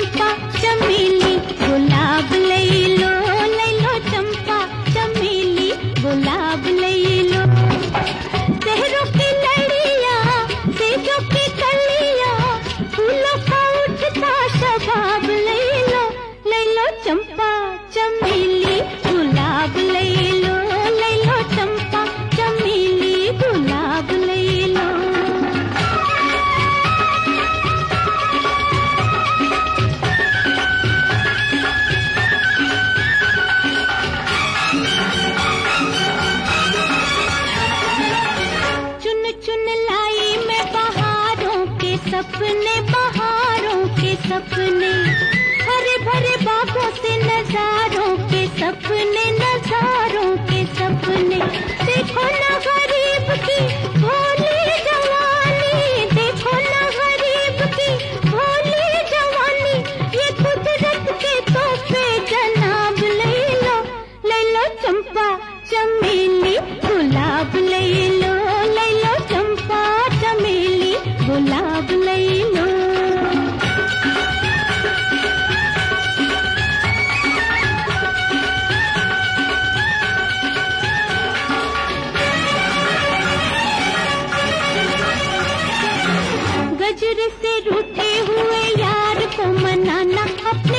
चंपा चमेली गुलाब लई लो चंपा चमेली गुलाब लई लो। शहरों की लड़ियां सेजों की कलियां फूलों का उठता शबाब लई लो चंपा चमेली गुलाब लई लो चंपा चमेली गुलाब लई लो। चुन चुन लाई मैं बहारों के सपने हरे भरे बागों से नजारों के सपने देखो ना गरीब की भोली जवानी, देखो ना गरीब की भोली जवानी, ये कुदरत के तोहफे जनाब लई लो चंपा चमेली गुलाब लई लो चंपा चमेली गुलाब लई लो। गजर से रूठे हुए यार को मनाना अपने